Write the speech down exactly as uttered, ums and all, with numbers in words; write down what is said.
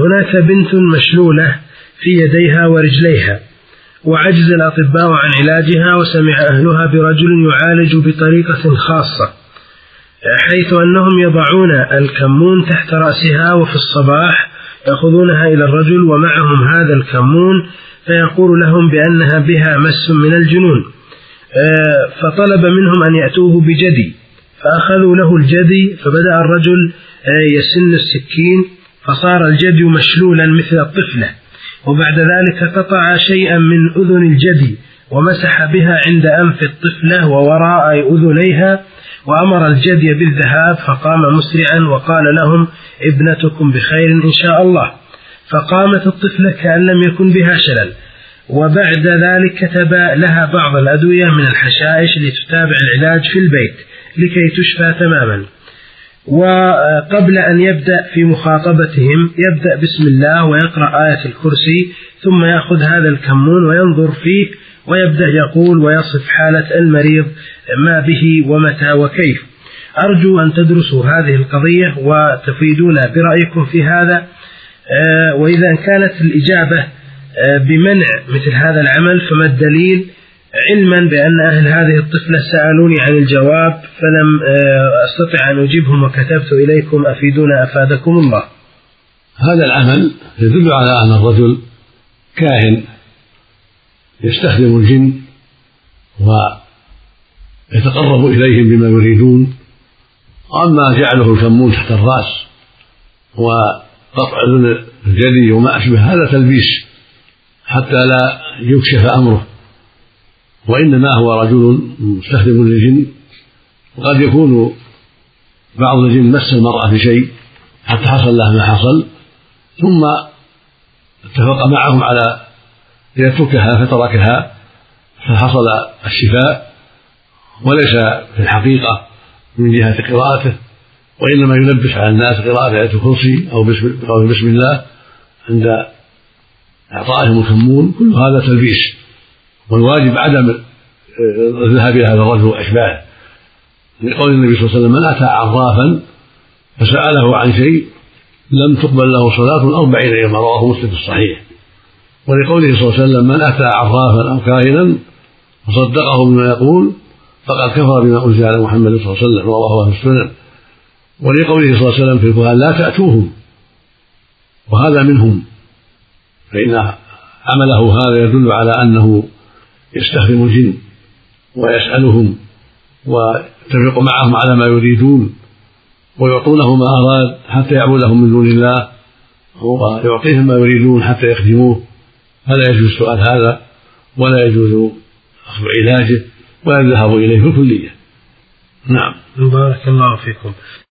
هناك بنت مشلولة في يديها ورجليها، وعجز الأطباء عن علاجها، وسمع أهلها برجل يعالج بطريقة خاصة، حيث أنهم يضعون الكمون تحت رأسها، وفي الصباح يأخذونها إلى الرجل ومعهم هذا الكمون، فيقول لهم بأنها بها مس من الجنون، فطلب منهم أن يأتوه بجدي، فأخذوا له الجدي، فبدأ الرجل يسن السكين، فصار الجدي مشلولا مثل الطفلة، وبعد ذلك قطع شيئا من أذن الجدي ومسح بها عند أنف الطفلة ووراء أذنيها، وأمر الجدي بالذهاب، فقام مسرعا وقال لهم ابنتكم بخير إن شاء الله، فقامت الطفلة كأن لم يكن بها شلل، وبعد ذلك كتب لها بعض الأدوية من الحشائش لتتابع العلاج في البيت لكي تشفى تماما. وقبل أن يبدأ في مخاطبتهم يبدأ بسم الله ويقرأ آية الكرسي، ثم يأخذ هذا الكمون وينظر فيه ويبدأ يقول ويصف حالة المريض ما به ومتى وكيف. أرجو أن تدرسوا هذه القضية وتفيدونا برأيكم في هذا، وإذا كانت الإجابة بمنع مثل هذا العمل فما الدليل، علما بأن أهل هذه الطفلة سألوني عن الجواب فلم أستطع أن أجيبهم وكتبت إليكم، أفيدونا أفادكم الله. هذا العمل يدل على أن الرجل كاهن يستخدم الجن ويتقرب إليهم بما يريدون، أما جعله الكمون تحت الرأس وقطع أذن الجدي وما أشبه هذا تلبيس حتى لا يكشف أمره، وإنما هو رجل مستخدم للجن، وقد يكون بعض الجن مس المرأة بشيء حتى حصل له ما حصل، ثم اتفق معهم على يتركها فتركها فحصل الشفاء، وليس في الحقيقة من جهة قراءته، وإنما يلبس على الناس قراءة آية الكرسي أو بقول بسم الله عند إعطائهم الكمون، كل هذا تلبيس، والواجب عدم الذهاب إلى هذا الرجل وأشباهه، لقول النبي صلى الله عليه وسلم من أتى عرافا فسأله عن شيء لم تقبل له صلاة أربعين يوما، رواه مسلم في الصحيح. ولقوله صلى الله عليه وسلم من أتى عرافا أو كاهنا فصدقه بما يقول فقد كفر بما أنزل على محمد صلى الله عليه وسلم، رواه أهل السنن. ولقوله صلى الله عليه وسلم في القرآن لا تأتوهم، وهذا منهم، فإن عمله هذا يدل على أنه يستخدم الجن ويسألهم ويتفق معهم على ما يريدون ويعطونه ما أراد حتى يعبدهم من دون الله، ويعطيهم ما يريدون حتى يخدموه، فلا يجوز سؤال هذا ولا يجوز أخذ علاجه ولا الذهاب إليه في الكلية. نعم. بارك الله فيكم.